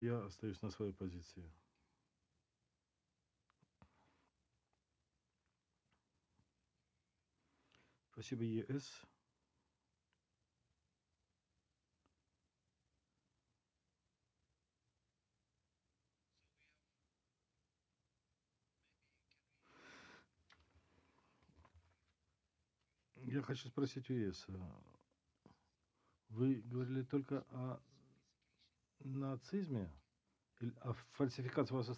Я остаюсь на своей позиции. Спасибо, ЕС. Я хочу спросить у ЕС. Вы говорили только о нацизме? О фальсификации у вас